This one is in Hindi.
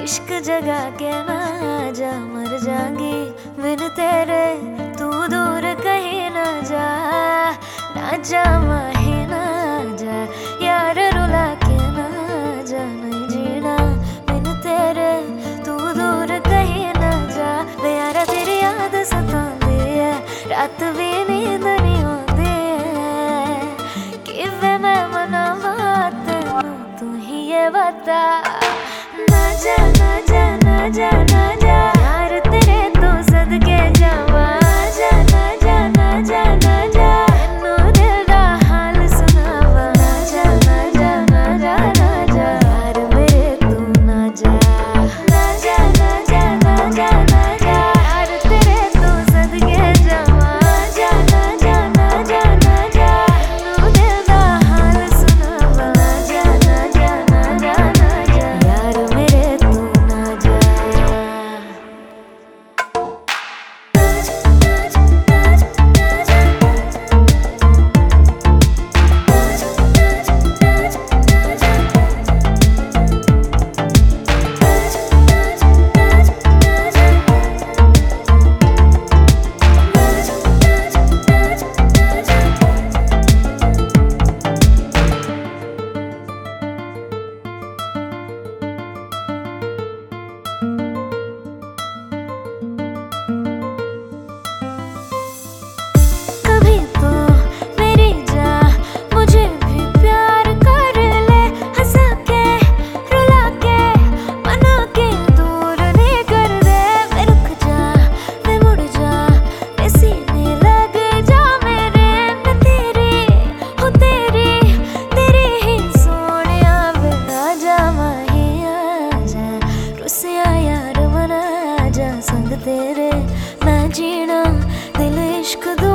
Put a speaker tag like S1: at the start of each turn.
S1: इश्क जगा के ना जा, मर जाऊंगी बिन तेरे, तू दूर कहीं ना जा। ना जा माही ना जा यार, रुला के ना जा, नहीं जीना बिन तेरे, तू दूर कहीं ना जा। वे यारा तेरी याद सतांदी है, रात भी नींद नहीं आती है, किवें मैं मनावा तेनू तू ही ये बता। ना जा ना जा ना जा ना जा यार, तेरे तो सदके जावा। जा ना जा ना जा ना जा, मैनू दिल दा हाल सुनावा। ना जा ना जा ना जा ना जा यार, मेरे तू ना जा। ना जा ना जा ना जा ना जा यार, तेरे तो सदके जावा। जा ना जा ना जा ना जा, मैनू दिल दा हाल सुनावा। ना जा ना जा ना जा ना जा यार, मेरे तू ना जा। कभी तो मेरी जा मुझे भी प्यार कर ले, हंसा के रुला के मना के दूर नहीं कर दे। मैं रुक जा मैं मुड़ जा, मैं सीने लग जा मेरे। मैं तेरी हूँ तेरी, तेरी ही सोनिया। वे आ जा माही आ जा, रुसिया यार मना जा, संग तेरे मैं जीना दिल इश्क